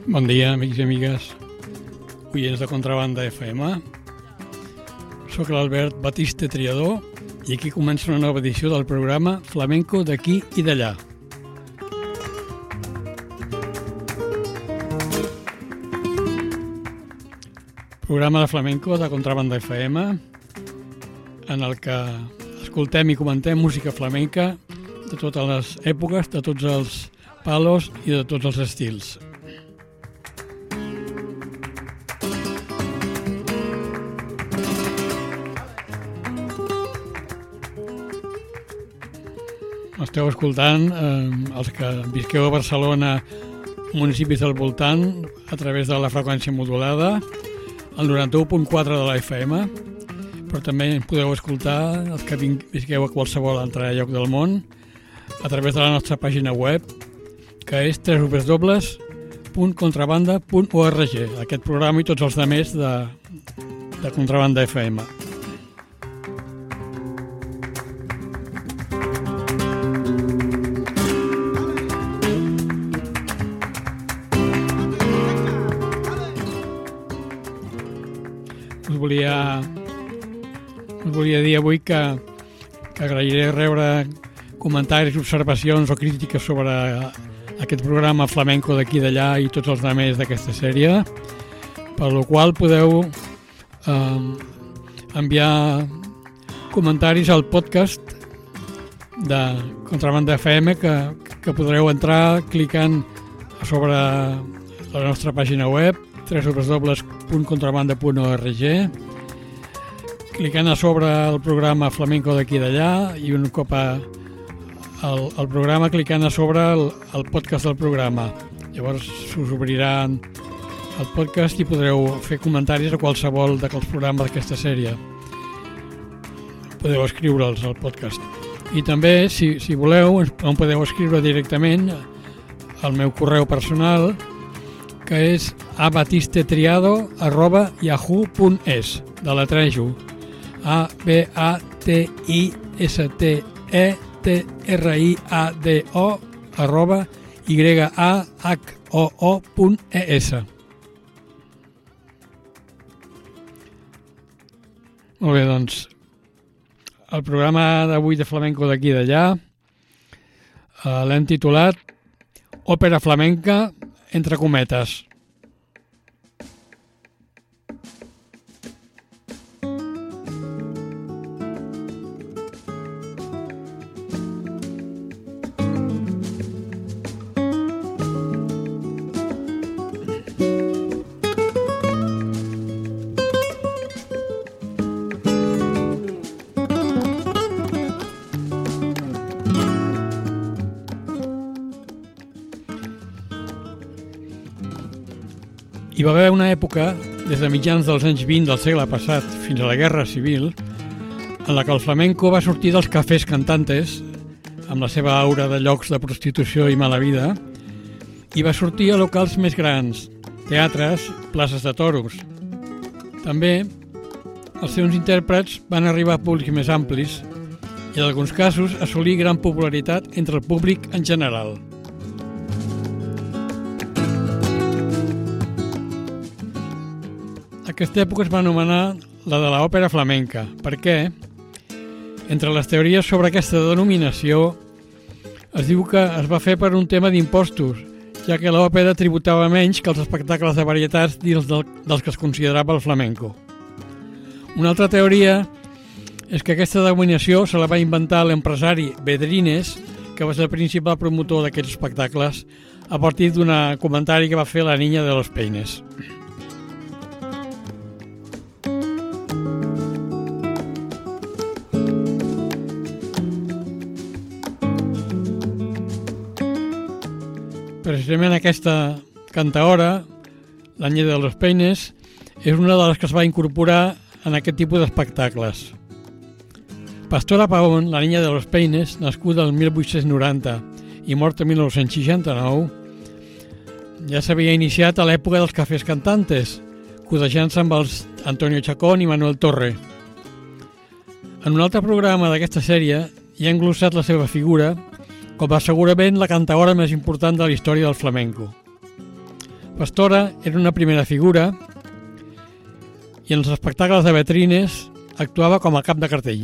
Bon dia, amics i amigues, oients de Contrabanda FM. Soc l'Albert Batiste Triador i aquí comença una nova edició del programa Flamenco d'aquí i d'allà. Programa de flamenco de Contrabanda FM en el que escoltem i comentem música flamenca de totes les èpoques, de tots els palos i de tots els estils. Esteu escoltant els que visqueu a Barcelona, municipis del voltant, a través de la freqüència modulada, el 91.4 de la FM, però també podeu escoltar els que visqueu a qualsevol altre lloc del món, a través de la nostra pàgina web, que és www.contrabanda.org. Aquest programa i tots els altres de Contrabanda FM. Us volia dir avui que agrairé rebre comentaris, observacions o crítiques sobre aquest programa flamenco d'aquí i d'allà i tots els altres d'aquesta sèrie, per la qual podeu enviar comentaris al podcast de Contrabanda FM que podreu entrar clicant sobre la nostra pàgina web www.contrabanda.org, clicant a sobre el programa flamenco d'aquí i d'allà i un cop al programa clicant a sobre el podcast del programa. Llavors us obriran el podcast i podreu fer comentaris a qualsevol dels programes d'aquesta sèrie. Podeu escriure'ls al podcast. I també, si voleu, em podeu escriure directament al meu correu personal, que és abatistetriado@yahoo.es. Deletrejo abatistetriado@yahoo.es. Molt bé, doncs, el programa d'avui de flamenco d'aquí i d'allà l'hem titulat Òpera flamenca entre cometes. Hi va haver una època, des de mitjans dels anys 20 del segle passat fins a la Guerra Civil, en la que el flamenco va sortir dels cafès cantantes, amb la seva aura de llocs de prostitució i mala vida, i va sortir a locals més grans, teatres, places de toros. També els seus intèrprets van arribar a públics més amplis i en alguns casos assolir gran popularitat entre el públic en general. Aquesta època es va anomenar la de l'òpera flamenca, perquè, entre les teories sobre aquesta denominació, es diu que es va fer per un tema d'impostos, ja que l'òpera tributava menys que els espectacles de varietats dins dels que es considerava el flamenco. Una altra teoria és que aquesta denominació se la va inventar l'empresari Bedrines, que va ser el principal promotor d'aquests espectacles, a partir d'un comentari que va fer la Niña de los Peines. Precisament aquesta cantaora, la Niña de los Peines, és una de les que es va incorporar en aquest tipus d'espectacles. Pastora Pavón, la Niña de los Peines, nascuda el 1890 i morta el 1969, ja s'havia iniciat a l'època dels cafès cantantes, codejant-se amb els Antonio Chacón i Manuel Torre. En un altre programa d'aquesta sèrie hi ha englossat la seva figura com a segurament la cantaora més important de la història del flamenco. Pastora era una primera figura i en els espectacles de vetrines actuava com a cap de cartell.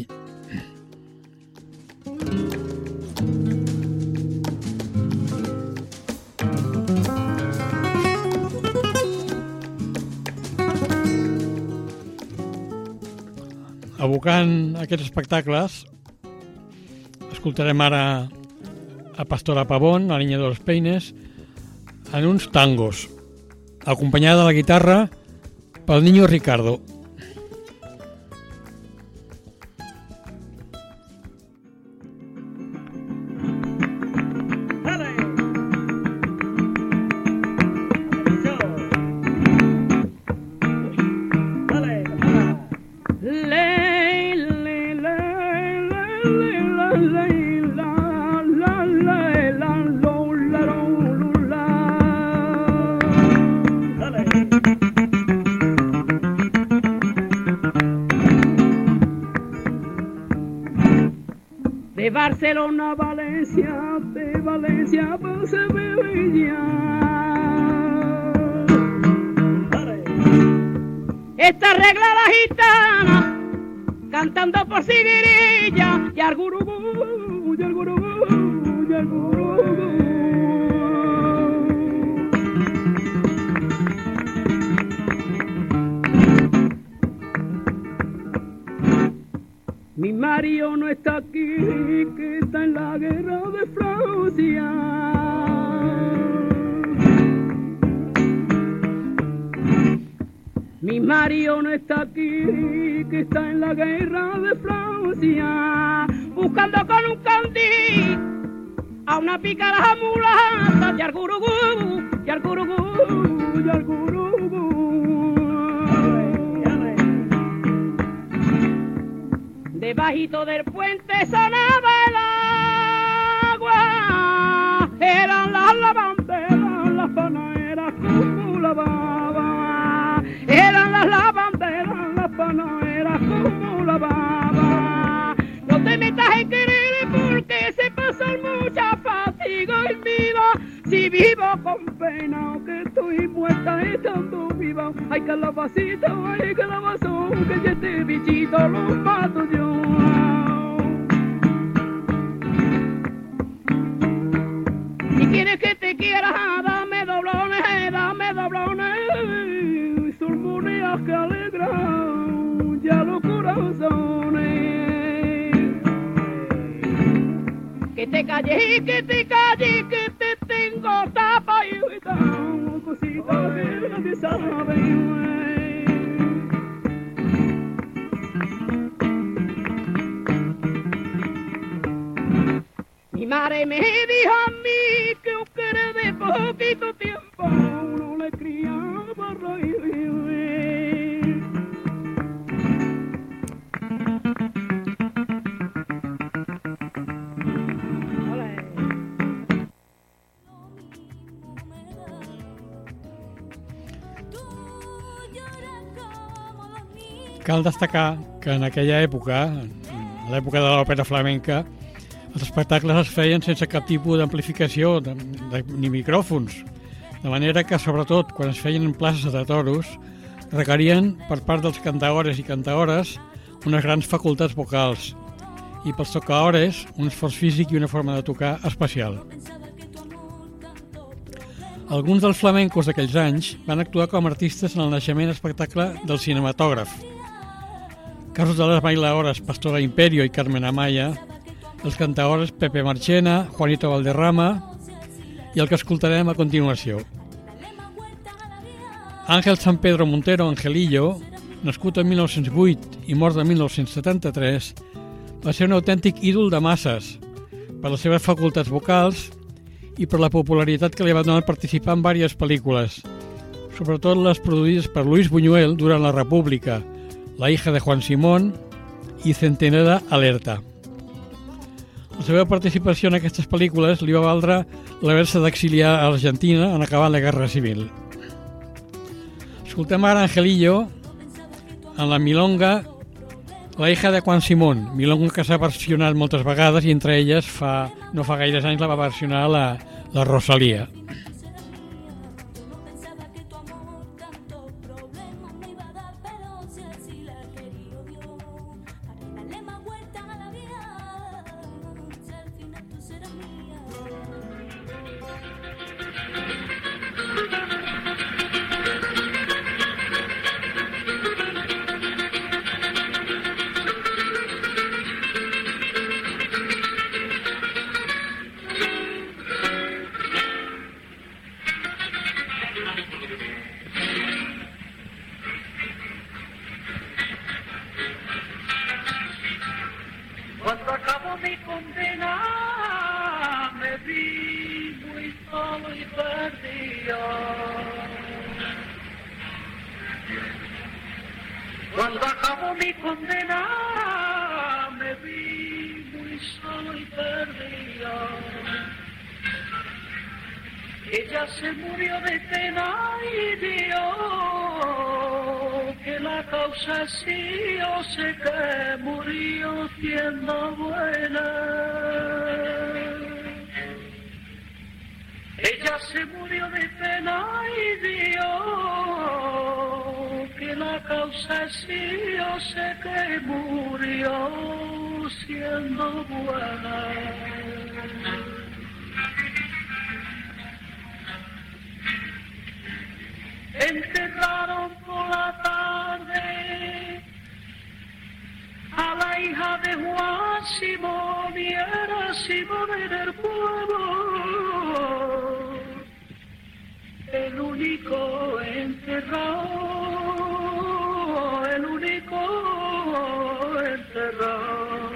Abocant aquests espectacles, escoltarem ara a Pastora Pavón, la Niña de los Peines, en uns tangos, acompanyada de la guitarra pel Niño Ricardo. De Barcelona a Valencia, de Valencia a Sevilla. Esta regla la gitana, cantando por Siguirilla, y al gurugú, y al gurugú, y al gurugú. Mi marido no está aquí, que está en la guerra de Francia. Mi marido no está aquí, que está en la guerra de Francia. Buscando con un candil a una pícara mulata, y al gurugú, y al gurugú, y al gurugú. Debajito del puente sonaba el agua, eran las lavanderas, las panaderas como lavaban, eran las lavanderas, las panaderas como lavaban. No te metas en querer porque se pasan mucha fatiga en vida, si vivo con pena que estoy muerta estando viva. Ay, calabacita, ay, calabazón, que ya este bichito lo mato yo. Si quieres que te quiera, dame doblones, surmoneas que alegran ya los corazones. Que te calles y que te calles, que te tengo tapa y tan cositas que nadie sabe. Mi madre me dijo a mí que un querer de poquito tiempo uno le criaba raíz. Cal destacar que en aquella època, en l'època de l'òpera flamenca, els espectacles es feien sense cap tipus d'amplificació ni micròfons, de manera que, sobretot, quan es feien en places de toros, requerien, per part dels cantaores i cantaores, unes grans facultats vocals i pels tocaores un esforç físic i una forma de tocar especial. Alguns dels flamencos d'aquells anys van actuar com a artistes en el naixement espectacle del cinematògraf. Casos de les bailaores Pastora Imperio i Carmen Amaya, els cantaores Pepe Marchena, Juanito Valderrama i el que escoltarem a continuació. Ángel San Pedro Montero Angelillo, nascut en 1908 i mort en 1973, va ser un autèntic ídol de masses per les seves facultats vocals i per la popularitat que li va donar participar en diverses pel·lícules, sobretot les produïdes per Luis Buñuel durant la República, La hija de Juan Simón i Centinela Alerta. La seva participació en aquestes pel·lícules li va valdre l'haver-se d'exiliar a Argentina en acabar la Guerra Civil. Escoltem ara Angelillo en la milonga La hija de Juan Simón, milonga que s'ha versionat moltes vegades i entre elles no fa gaires anys la va versionar la Rosalía. Cuando acabó mi condena me vi muy solo y perdido. Ella se murió de pena y dio que la causa es sí, yo sé que murió siendo buena. Ella se murió de pena y dio que la causa es sí, yo sé que murió siendo buena. Enterraron por la tarde a la hija de Juan Simón y era Simón en el pueblo, el único enterrado, el único enterrado.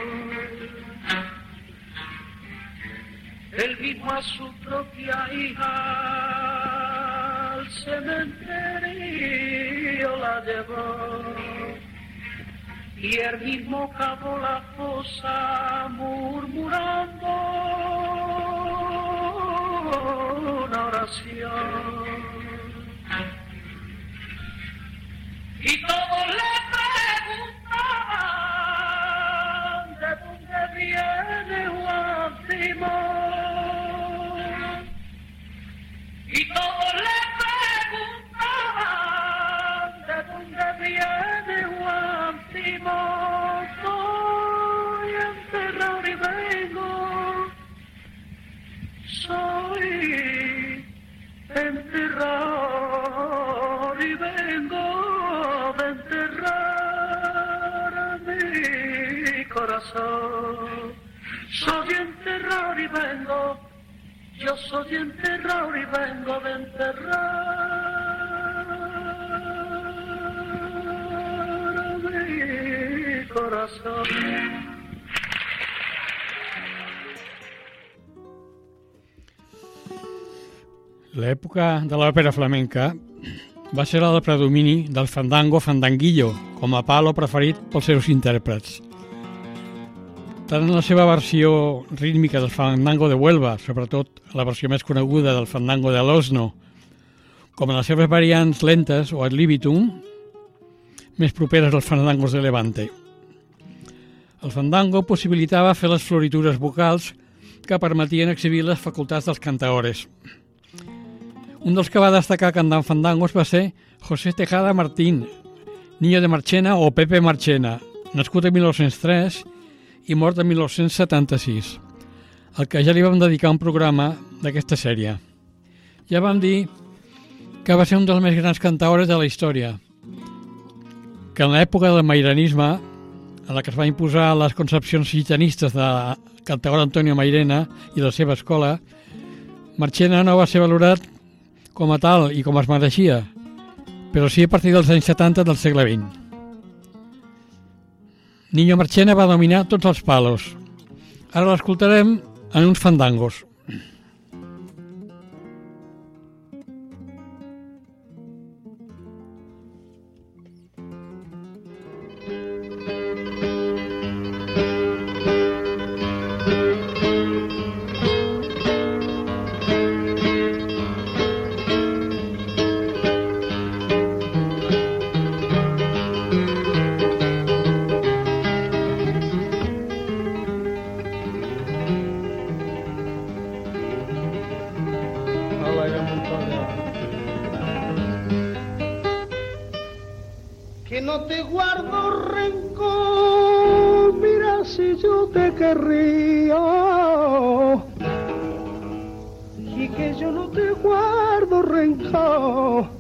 Él mismo a su propia hija al cementerio la llevó y él mismo cavó la fosa murmurando una oración. Y todos le preguntaban de dónde viene Juan Simón. Y todos le preguntaban de dónde viene Juan Simón. Soy enterrado y vengo, soy enterrado y vengo de enterrar a mi corazón. Soy enterrado y vengo, yo soy enterrado y vengo de enterrar a mi corazón. L'època de l'òpera flamenca va ser la del predomini del fandango-fandanguillo com a palo preferit pels seus intèrprets. Tant en la seva versió rítmica del fandango de Huelva, sobretot la versió més coneguda del fandango de l'Osno, com en les seves variants lentes o ad libitum, més properes als fandangos de Levante. El fandango possibilitava fer les floritures vocals que permetien exhibir les facultats dels cantaores. Un dels que va destacar cantant fandangos va ser José Tejada Martín, Niño de Marchena o Pepe Marchena, nascut en 1903 i mort en 1976, al que ja li vam dedicar un programa d'aquesta sèrie. Ja vam dir que va ser un dels més grans cantaores de la història, que en l'època del mairanisme, en la que es va imposar les concepcions gitanistes de cantaor Antonio Mairena i la seva escola, Marchena no va ser valorat com a tal i com es mereixia, però sí a partir dels anys 70 del segle XX. Niño Marchena va dominar tots els palos. Ara l'escoltarem en uns fandangos. Que no te guardo rencor, mira si yo te querría, y que yo no te guardo rencor,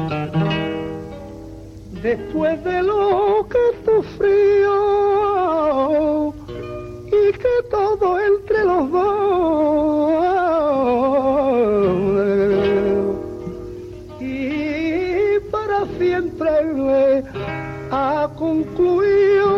después de lo que sufrió, y que todo entre los dos, y para siempre ha concluido.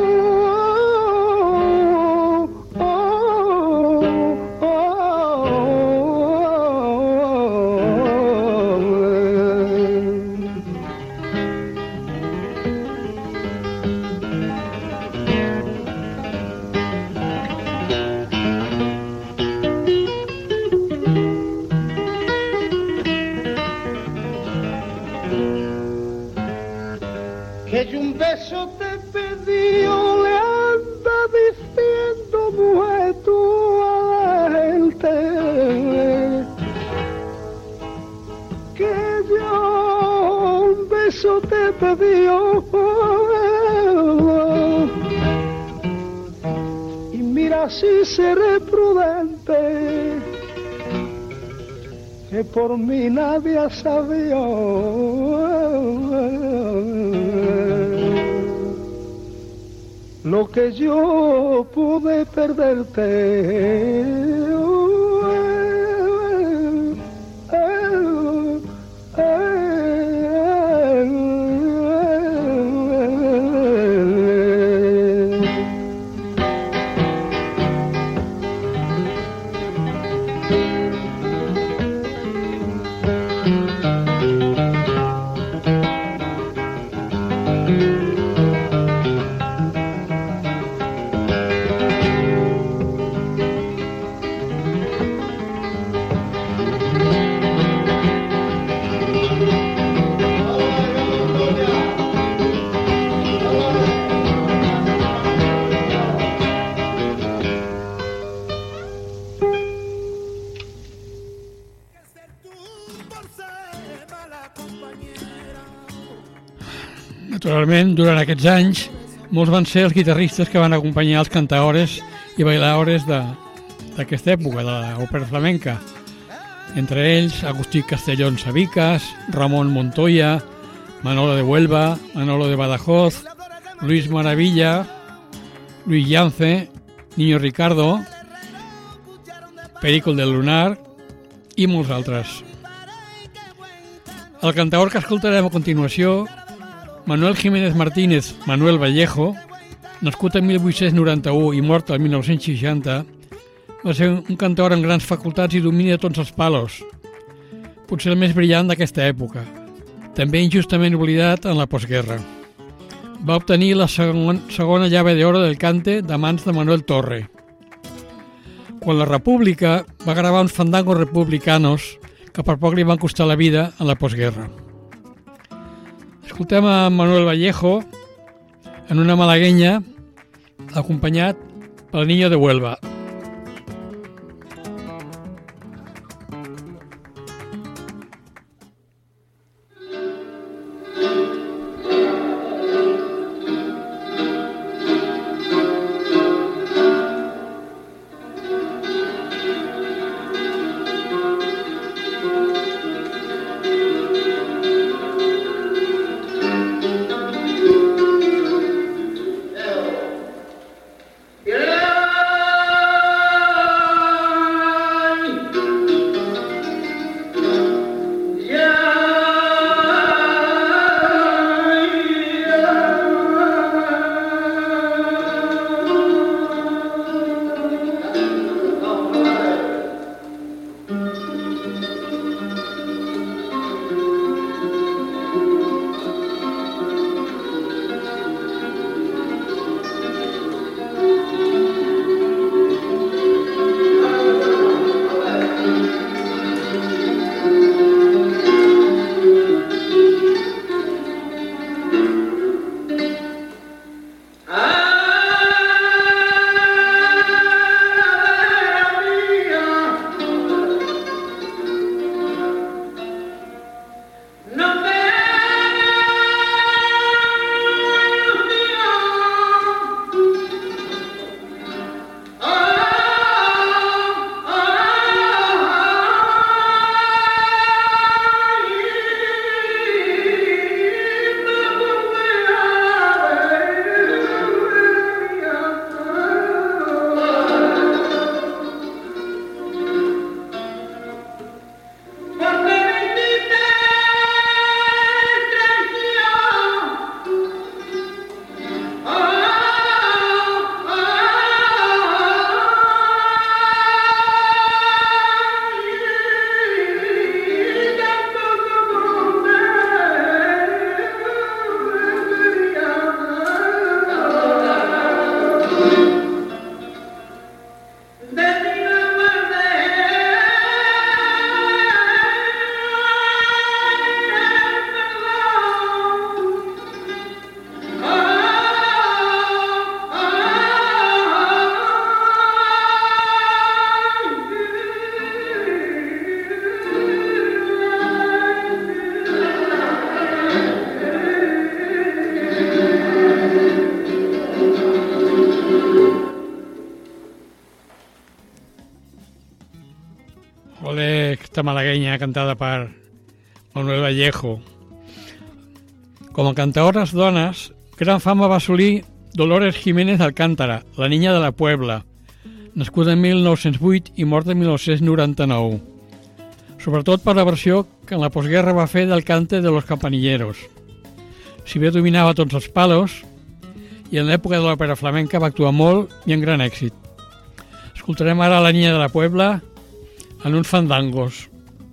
que yo un beso te pedí, o le anda diciendo mujer tú a la gente que yo un beso te pedí, y mira si seré prudente, que por mí nadie sabía lo que yo pude perderte. Naturalment, durant aquests anys, molts van ser els guitarristes que van acompanyar els cantaores i bailaores d'aquesta època, de l'òpera flamenca. Entre ells, Agustí Castellón Sabicas, Ramón Montoya, Manolo de Huelva, Manolo de Badajoz, Luis Maravilla, Luis Yance, Niño Ricardo, Perico del Lunar i molts altres. El cantaor que escoltarem a continuació, Manuel Jiménez Martínez, Manuel Vallejo, nascut en 1891 i mort el 1960, va ser un cantaor amb grans facultats i domini de tots els palos, potser el més brillant d'aquesta època, també injustament oblidat en la postguerra. Va obtenir la segona llave d'oro del cante de mans de Manuel Torre. Quan la República va gravar uns fandangos republicanos que per poc li van costar la vida en la postguerra. Escoltem a Manuel Vallejo en una malagueña acompanyat pel Niño de Huelva. Yeah. esta malagueña cantada per Manuel Vallejo. Com a cantaores dones, gran fama va assolir Dolores Jiménez Alcántara, la niña de la Puebla, nascuda en 1908 i morta en 1999, sobretot per la versió que en la postguerra va fer del cante de los campanilleros. Si bé dominava tots els palos, i en l'època de l'òpera flamenca va actuar molt i amb gran èxit. Escoltarem ara la niña de la Puebla en uns fandangos.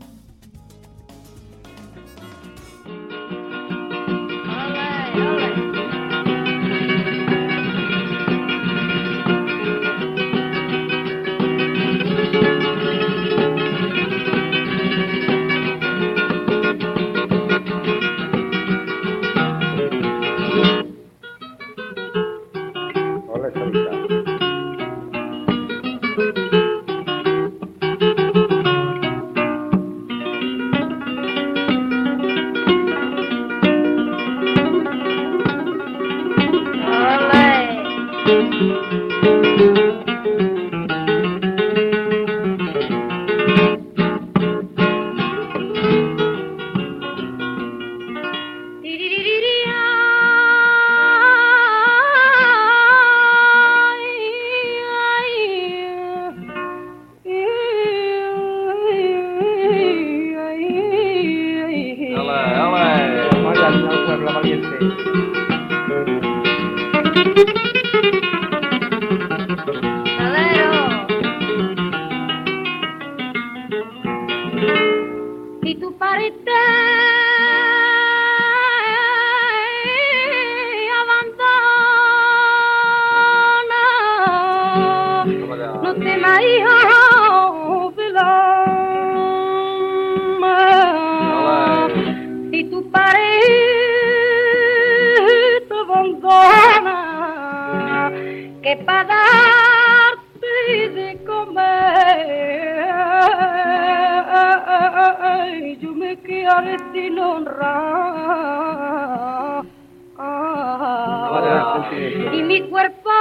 Y mi cuerpo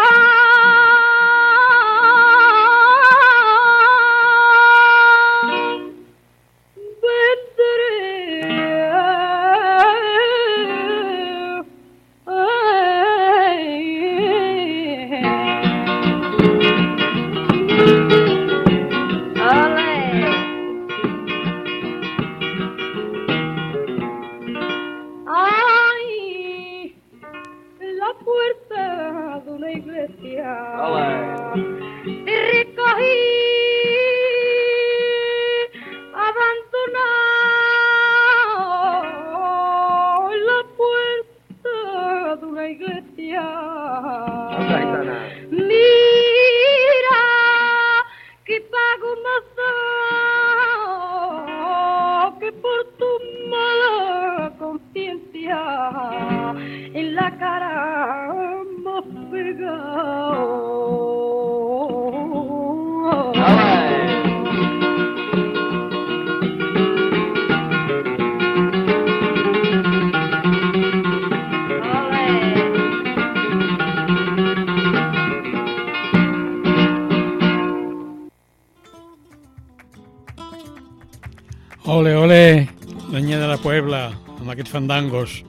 en la cara hemos pegado. Ole, ole, la niña de la Puebla, amb aquests fandangos.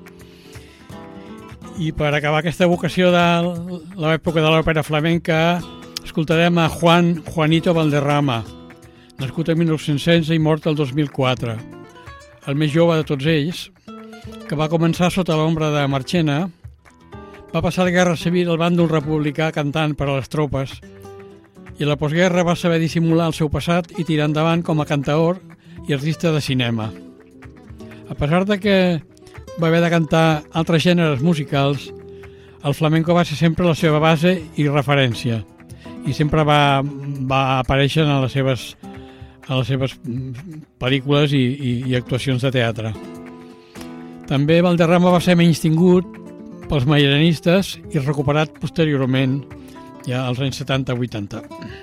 I per acabar aquesta evocació de l'època de l'òpera flamenca, escoltarem a Juanito Valderrama, nascut en 1916 i mort el 2004. El més jove de tots ells, que va començar sota l'ombra de Marchena, va passar la Guerra Civil al bàndol republicà cantant per a les tropes i a la postguerra va saber dissimular el seu passat i tirar endavant com a cantaor i artista de cinema. A pesar de que va haver de cantar altres gèneres musicals, el flamenco va ser sempre la seva base i referència i sempre va aparèixer a les seves pel·lícules i actuacions de teatre. També Valderrama va ser menystingut pels mairenistes i recuperat posteriorment, ja als anys 70-80.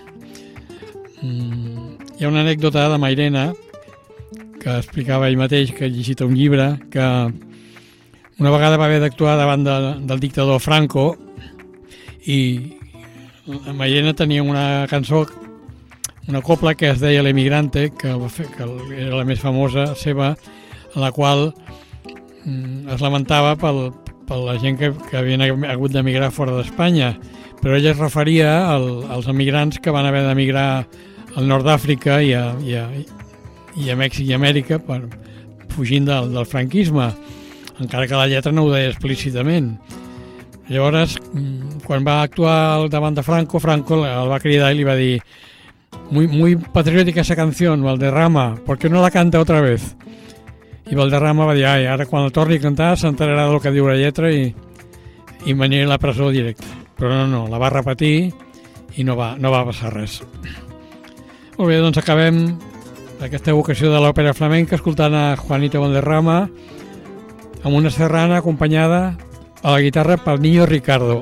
Hi ha una anècdota de Mairena que explicava ell mateix, que ha llegit un llibre, que una vegada va haver d'actuar davant del dictador Franco i Mairena tenia una cançó, una copla que es deia L'Emigrante, que era la més famosa seva, en la qual es lamentava per la gent que havien hagut d'emigrar fora d'Espanya, però ella es referia als emigrants que van haver d'emigrar al nord d'Àfrica i a Mèxic i Amèrica fugint del franquisme, encara que la lletra no ho deia explícitament. Llavors, quan va actuar davant de Franco el va cridar i li va dir: muy patriótica esa canción, Valderrama, ¿por qué no la canta otra vez? I Valderrama va dir: ai, ara quan el torni a cantar s'enterarà del que diu la lletra i m'aniré a la presó directe. Però no, la va repetir i no va passar res. Molt bé, doncs acabem aquesta evocació de l'òpera flamenca escoltant a Juanito Valderrama amb una serrana acompanyada a la guitarra pel Niño Ricardo.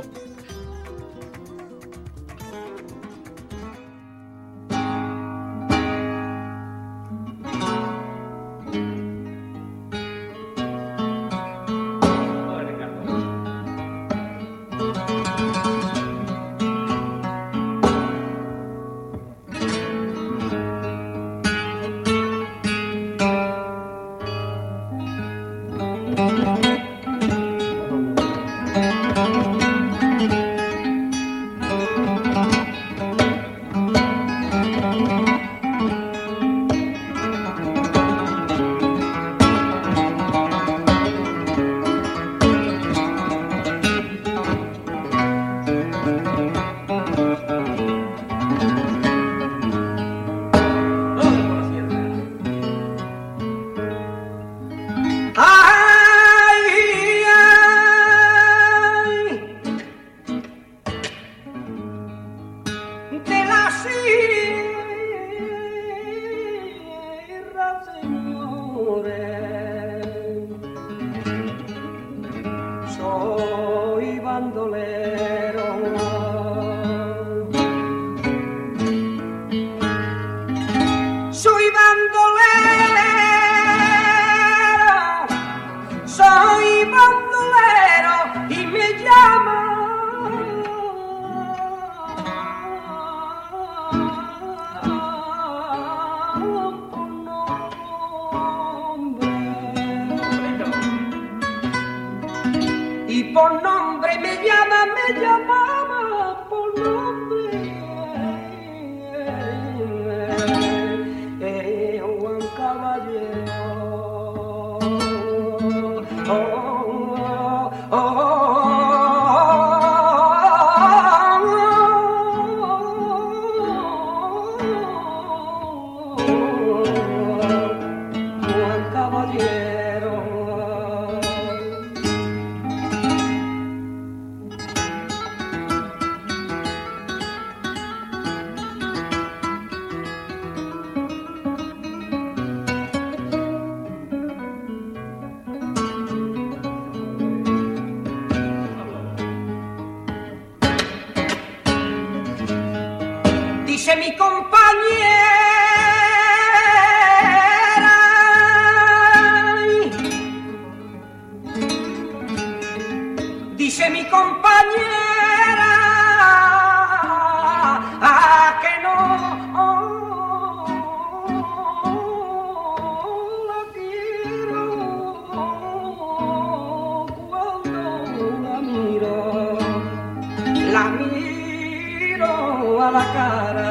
Dice mi compañera, dice mi compañera, que no la quiero cuando la miro a la cara.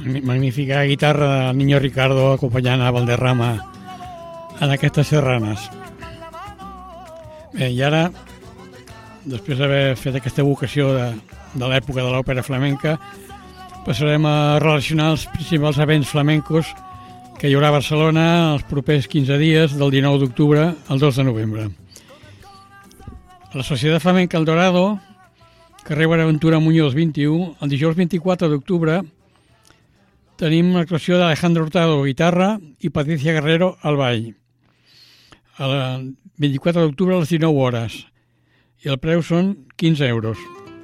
magnífica guitarra de Niño Ricardo acompanyant a Valderrama en aquestes serranes. Bé, i ara, després d'haver fet aquesta evocació de l'època de l'òpera flamenca, passarem a relacionar els principals events flamencos que hi haurà a Barcelona els propers 15 dies, del 19 d'octubre al 2 de novembre. La Societat Flamenca El Dorado, carrer Bonaventura Muñoz 21, el dijous 24 d'octubre tenim l'actuació d'Alejandro Hurtado, guitarra, i Patricia Guerrero al ball. El 24 d'octubre a les 19 hores. I el preu són 15 euros.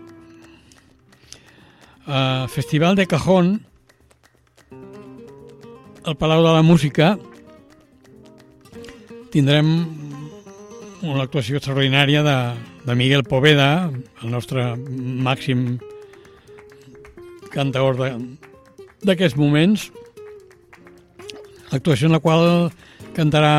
Festival de Cajón, al Palau de la Música, tindrem una actuació extraordinària de Miguel Poveda, el nostre màxim cantaor d'aquests moments, actuació en la qual cantarà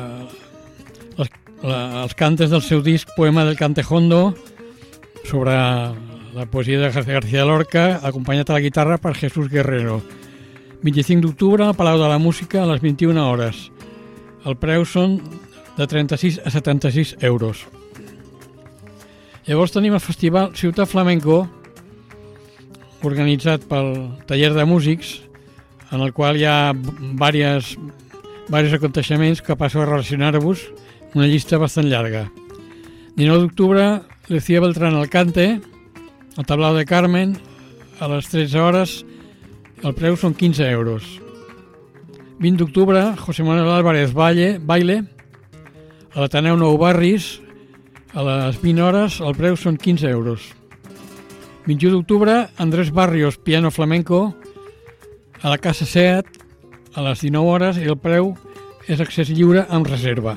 els cantes del seu disc Poema del Cantejondo sobre la poesia de García Lorca, acompanyat a la guitarra per Jesús Guerrero. 25 d'octubre al Palau de la Música a les 21 hores. El preu són de 36 a 76 euros. Llavors tenim el festival Ciutat Flamenco, organitzat pel Taller de Músics, en el qual hi ha diversos aconteixements que passo a relacionar-vos, una llista bastant llarga. 19 d'octubre, Lucía Beltrán Alcante, al Tablao de Carmen, a les 13 hores, el preu són 15 euros. 20 d'octubre, José Manuel Álvarez Baile, a l'Ateneu Nou Barris, a les 20 hores, el preu són 15 euros. 21 d'octubre, Andrés Barrios, piano flamenco, a la Casa Seat, a les 19 hores, i el preu és accés lliure amb reserva.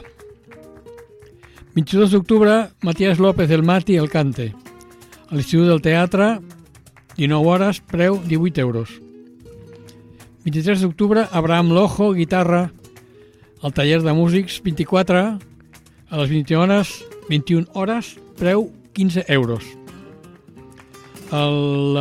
22 d'octubre, Matías López del Mati, el Cante, a l'Institut del Teatre, 19 hores, preu 18 euros. 23 d'octubre, Abraham Lojo, guitarra, al Taller de Músics, 24, a les 21 hores, preu 15 euros. El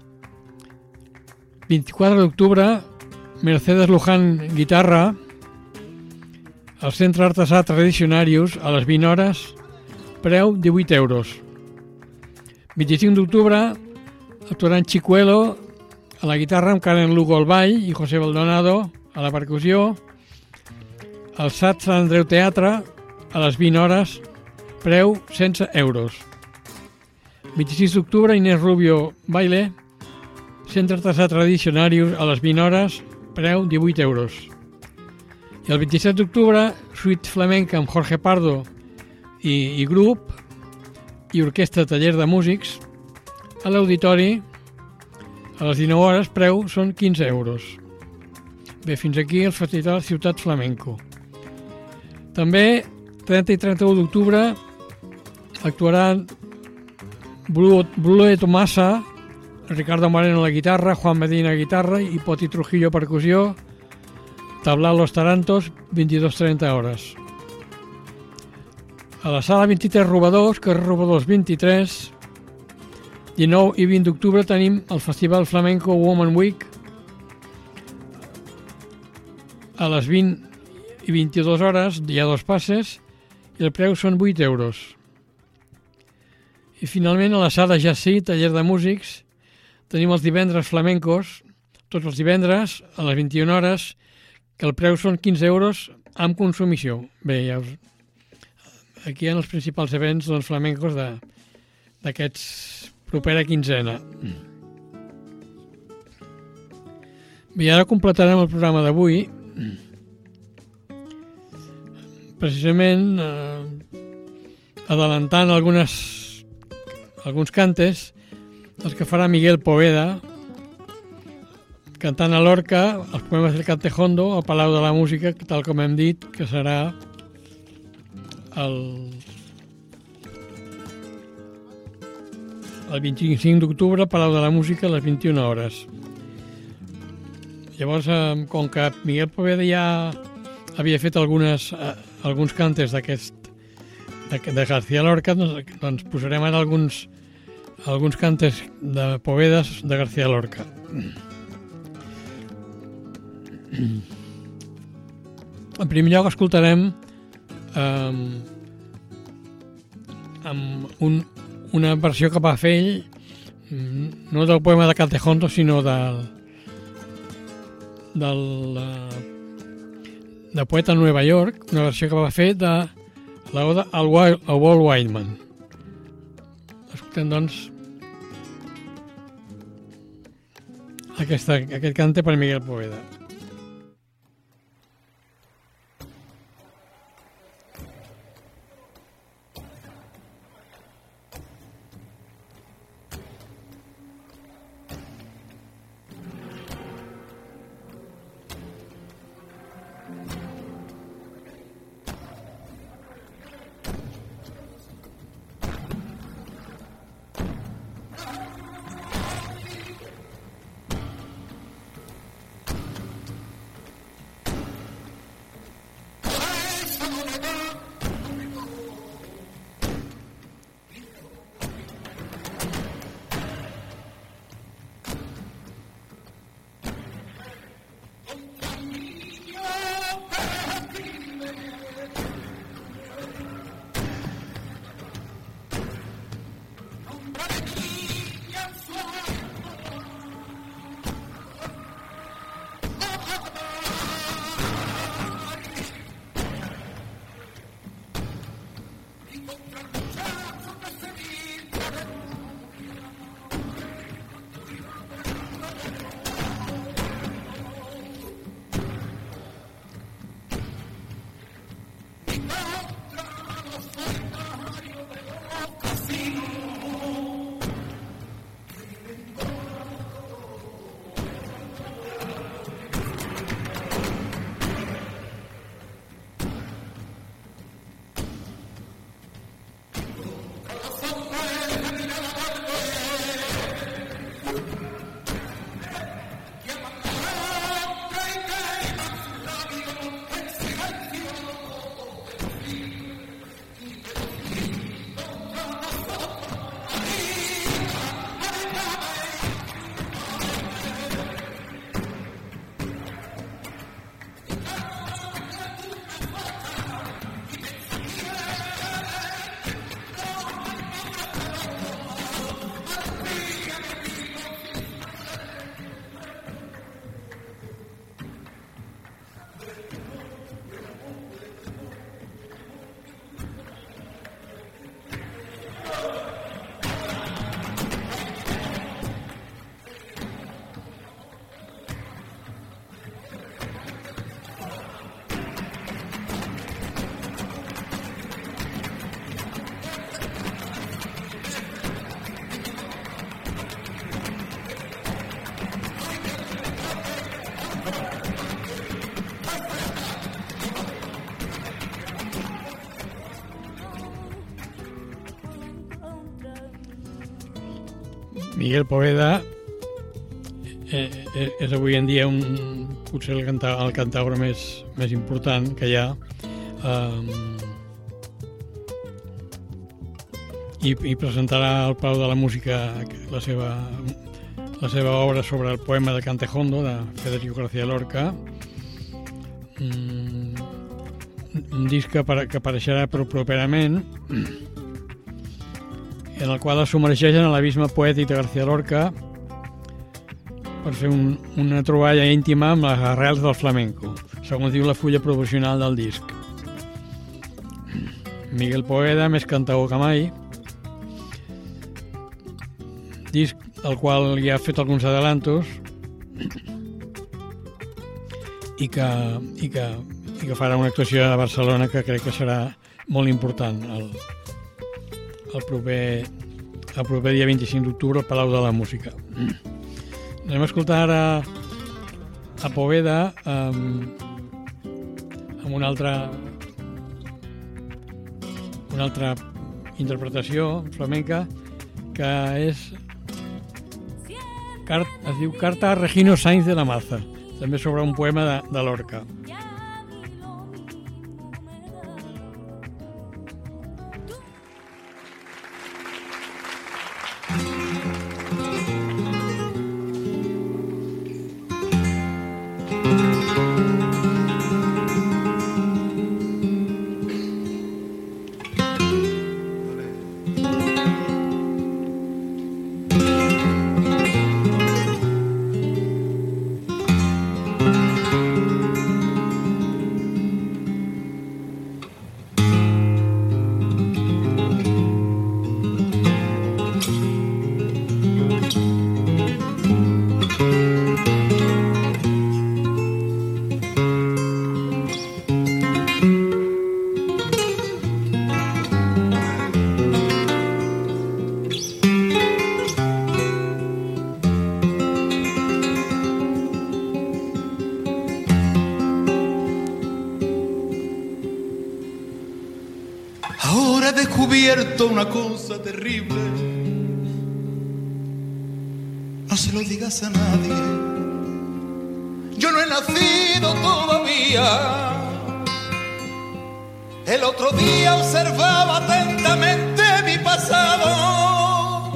24 d'octubre, Mercedes Luján, guitarra, al Centre Artesà Tradicionarius, a les 20 hores, preu 18 euros. 25 d'octubre, actuaran Chicuelo a la guitarra amb Karen Lugo al ball i José Baldonado a la percussió, al SAT Sant Andreu Teatre, a les 20 hores, preu 16 euros. 26 d'octubre, Inés Rubio Baile, Centre Artesà Tradicionarius, a les 20 hores, preu 18 euros. I el 27 d'octubre, Suite Flamenca amb Jorge Pardo i grup i orquestra Taller de Músics, a l'Auditori, a les 19 hores, preu són 15 euros. Bé, fins aquí el Festival Ciutat Flamenco. També, 30 i 31 d'octubre, actuaran Blue Tomasa, Ricardo Moreno a la guitarra, Juan Medina a guitarra i Poti Trujillo a percussió, Tablao Los Tarantos, 22:30 hores. A la sala 23 Robadors, carrer Robadors 23, 19 i 20 d'octubre tenim el Festival Flamenco Woman Week a les 20 i 22 hores, hi ha 2 passes i el preu són 8 euros. I finalment a la sala Jací, Taller de Músics, tenim els divendres flamencos, tots els divendres a les 21 hores, que el preu són 15 euros amb consumició. Bé, ja aquí hi ha els principals events flamencos d'aquests propera quinzena. Bé, ara completarem el programa d'avui precisament adelantant alguns cantes, els que farà Miguel Poveda, cantant a Lorca els poemes del Cantejondo al Palau de la Música, tal com hem dit, que serà el 25 d'octubre al Palau de la Música a les 21 hores. Llavors, com que Miguel Poveda ja havia fet alguns cantes de García Lorca, doncs posarem ara alguns cantes de Povedas de García Lorca. En primer lloc escoltarem amb una versió que va fer ell, no del poema de Cantejondo, sinó de Poeta en Nueva York, una versió que va fer de l'oda a Walt Whitman. Escoltem, doncs, aquest cante per Miguel Poveda. Miguel Poveda és avui en dia potser el cantaure més important que hi ha, i presentarà al Palau de la Música la seva obra sobre el poema de Cantejondo, de Federico García Lorca, un disc que apareixerà properament, en el qual es submergeixen a l'abisme poètic de García Lorca per fer una troballa íntima amb les arrels del flamenco, segons diu la fulla promocional del disc. Miguel Poveda, més cantaor que mai, disc al qual ja ha fet alguns adelantos i que farà una actuació a Barcelona que crec que serà molt important el proper dia 25 d'octubre al Palau de la Música. Anem a escoltar ara a Poveda amb una altra interpretació flamenca que es diu Carta a Regino Sainz de la Maza, també sobre un poema de Lorca. descubierto una cosa terrible. No se lo digas a nadie. Yo no he nacido todavía. El otro día observaba atentamente mi pasado.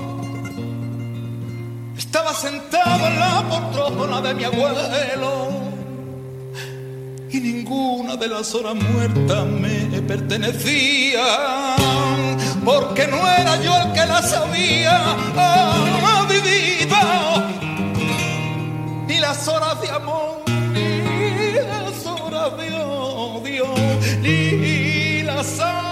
Estaba sentado en la poltrona de mi abuelo y ninguna de las horas muertas me pertenecía, porque no era yo el que las había vivido, ni las horas de amor, ni las horas de odio, ni las horas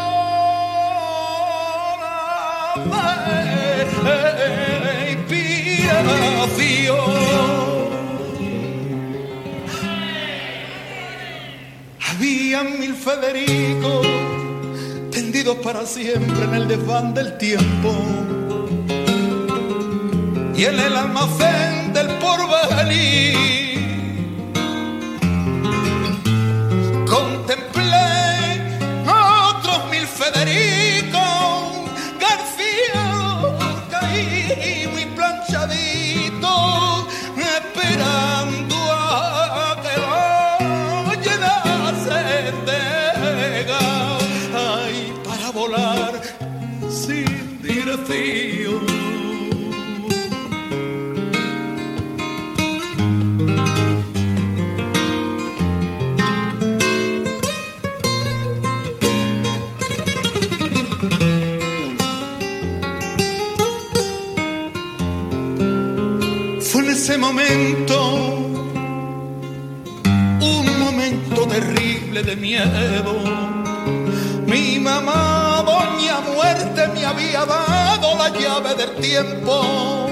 de inspiración. Habían 1000 Federicos tendidos para siempre en el desván del tiempo, y en el almacén del porvenir contemplé otros 1000 Federicos García caído y planchadito, esperando a que lo llenase de gas, ay, para volar sin dirección. Ese momento, un momento terrible de miedo. Mi mamá, doña Muerte, me había dado la llave del tiempo,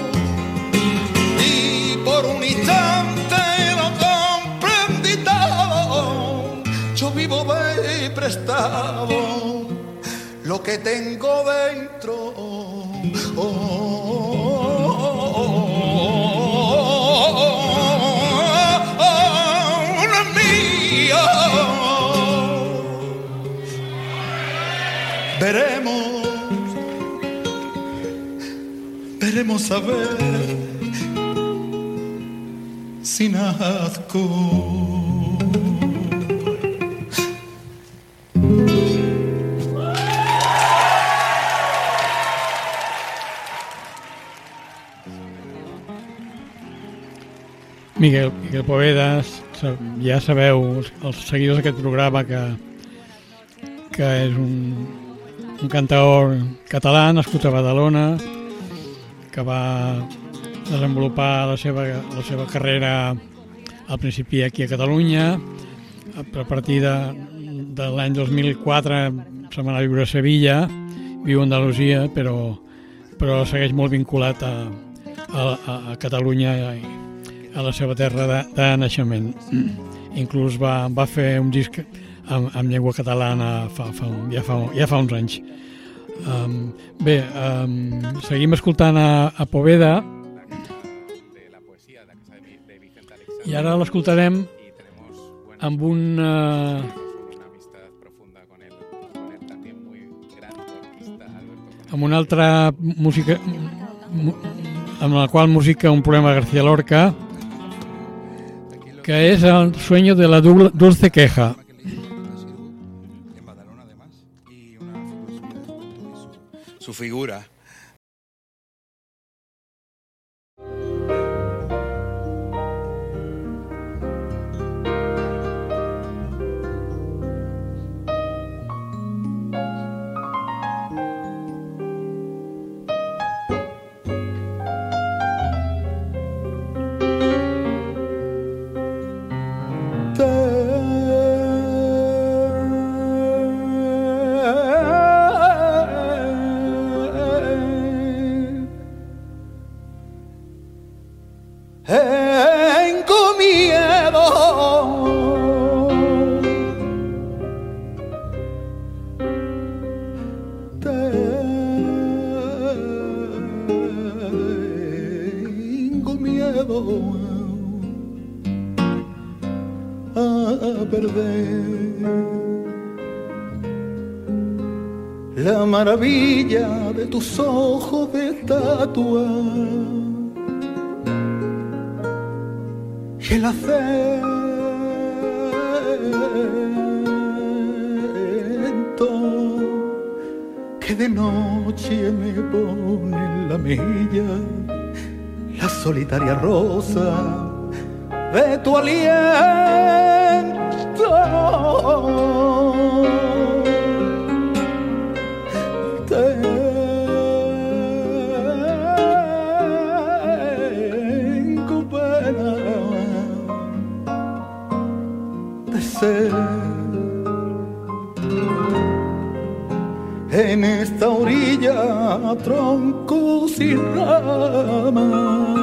y por un instante lo comprendí todo. Yo vivo de prestado lo que tengo dentro. Veremos a ver si nazco. Miguel Povedas, ja sabeu, els seguidors d'aquest programa, que és un cantaor català nascut a Badalona, que va desenvolupar la seva carrera al principi aquí a Catalunya. A partir de l'any 2004 se'n va anar a viure a Sevilla, viu a Andalusia, però segueix molt vinculat a Catalunya i a la seva terra de naixement. Inclús va fer un disc amb llengua catalana ja fa uns anys. Bé, seguim escoltant a Poveda i ara l'escoltarem amb una altra música amb la qual musica un poema de García Lorca, que es El sueño de la dulce queja. Su figura. Tengo miedo a perder la maravilla de tus ojos de estatua y el acento que de noche me pone en la mejilla, la solitaria rosa de tu aliento. Tengo pena de ser en esta orilla tronco sin rama,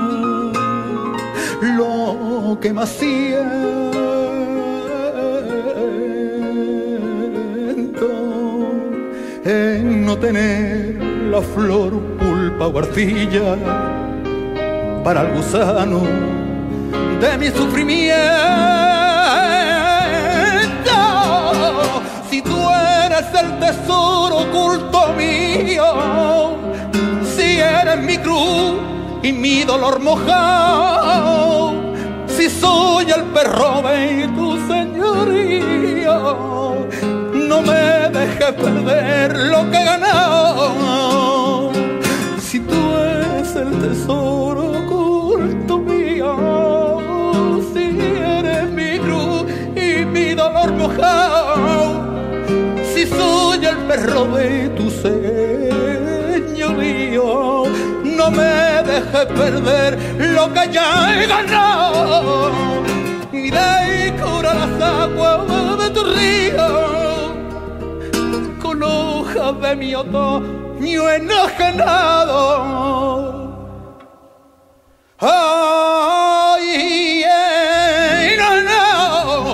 lo que más siento es no tener la flor, pulpa o arcilla para el gusano de mi sufrimiento. Si tú eres el tesoro oculto mío, si eres mi cruz y mi dolor mojado, si soy el perro de tu señoría, no me dejes perder lo que he ganado. Si tú eres el tesoro oculto mío, si eres mi cruz y mi dolor mojado, si soy el perro de tu señoría, no me dejes perder lo que ya he ganado. Iré y cura las aguas de tu río con hojas de mi otoño enajenado. Ay, enajenado.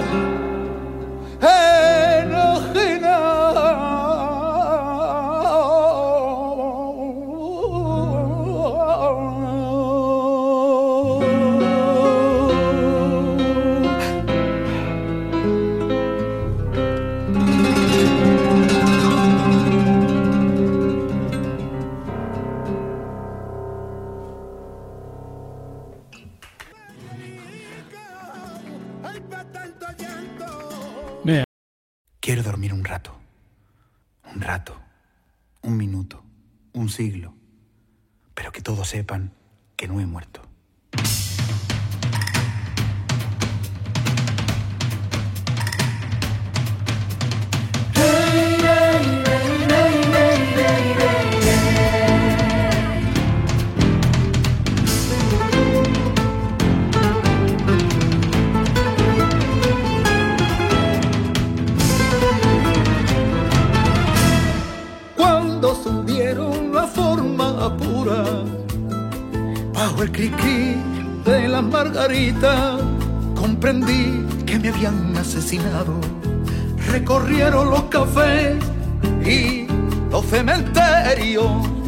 Quiero dormir un rato, un minuto, un siglo, pero que todos sepan que no he muerto. Bajo el cri-cri de las margaritas comprendí que me habían asesinado. Recorrieron los cafés y los cementerios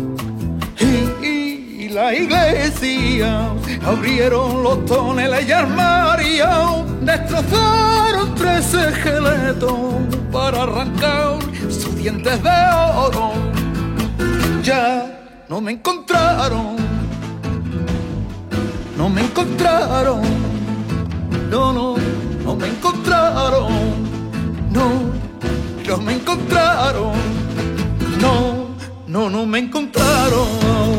y la iglesia, abrieron los toneles y armarios, destrozaron 13 esqueletos para arrancar sus dientes de oro. Ya no me encontraron, no me encontraron, no me encontraron, no me encontraron, no me encontraron,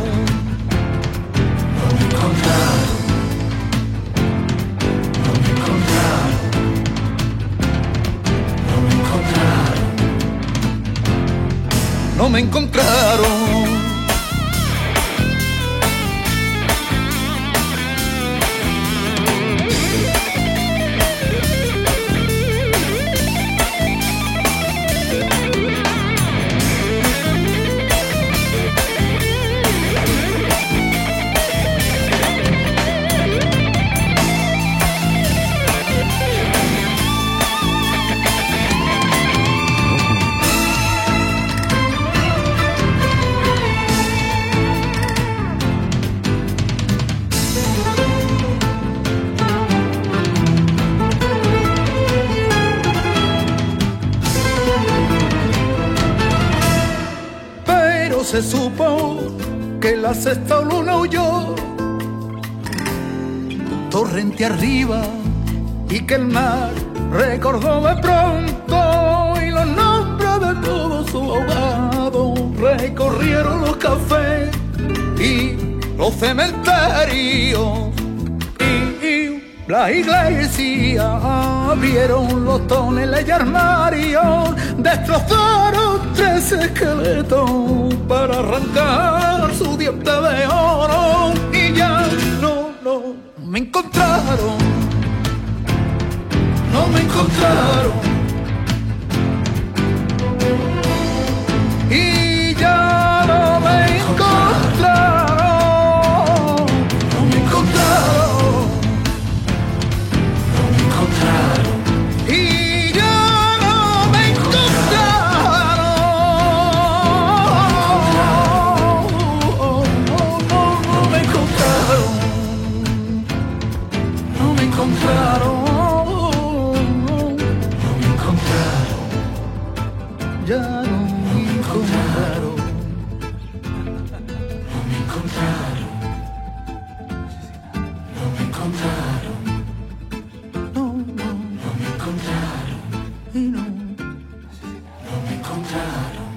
no me encontraron. se supo que la sexta luna huyó torrente arriba y que el mar recordó de pronto y los nombres de todos sus ahogados. Recorrieron los cafés y los cementerios y la iglesia, abrieron los toneles y armarios, destrozaron 3 esqueletos para arrancar su diente de oro y ya no me encontraron, no me encontraron. Y ya no me encontraron, no me encontraron, no me encontraron. Y ya no me encontraron, no me encontraron, no me encontraron, no me encontraron. Ya no me encontraron, no me encontraron, no me encontraron, no me encontraron, y no me encontraron,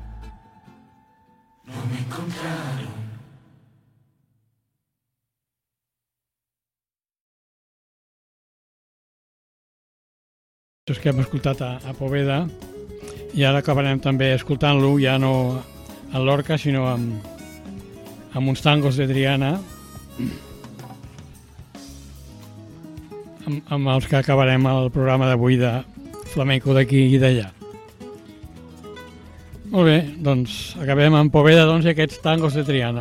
no me encontraron. Que hem escoltat a Poveda i ara acabarem també escoltant-lo ja no a Lorca sinó amb uns tangos de Triana amb els que acabarem el programa d'avui de flamenco d'aquí i d'allà. Molt bé, doncs acabem amb Poveda i aquests tangos de Triana.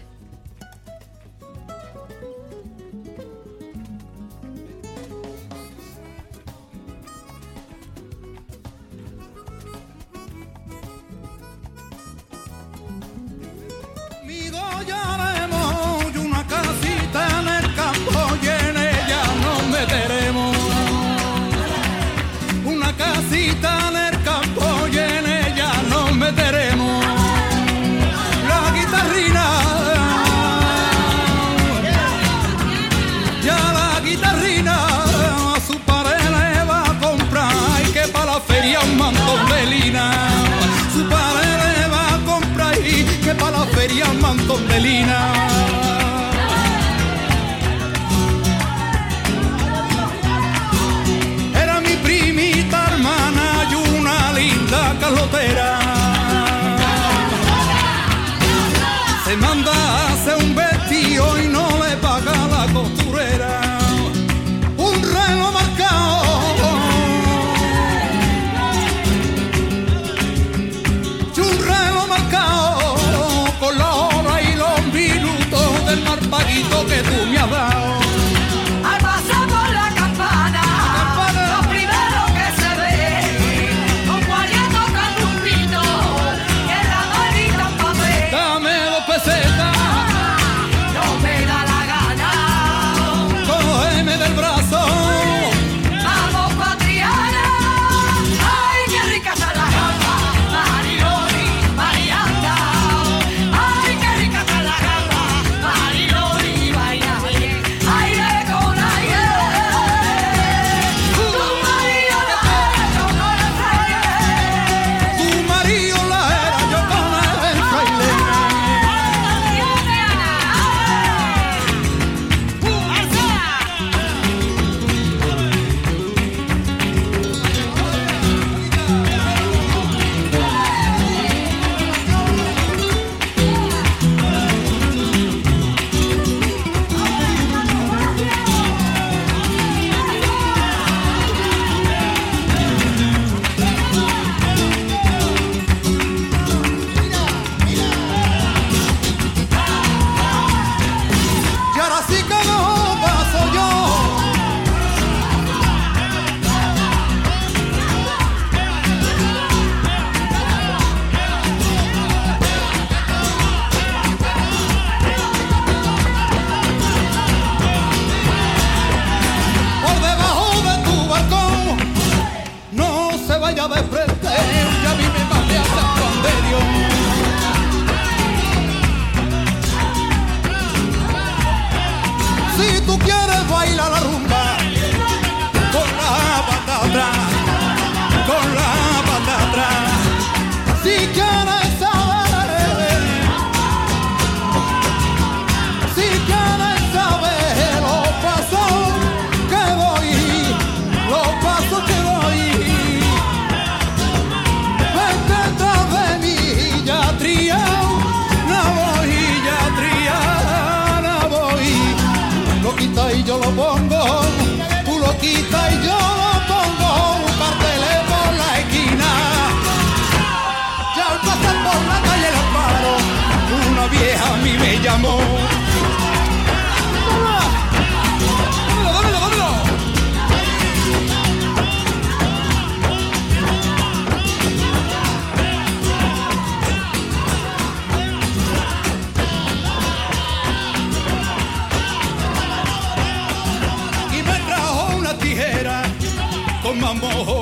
Un mantón de lina, su padre le va a comprar y que para la feria un mantón de lina. Era mi primita hermana y una linda calotera. Se manda a hacer un vestido y no le paga la costurera. Un reloj marcado con la hora y los minutos del marpaguito que tú me has dado. Al pasar por la campana, lo primero que se ve, un guardia tocando un pie. quita y yo pongo carteles por la esquina. Y al pasar por la calle El Amparo, una vieja a mí me llamó. ¡Dámelo, dámelo! Y me trajo una tijera con más mojo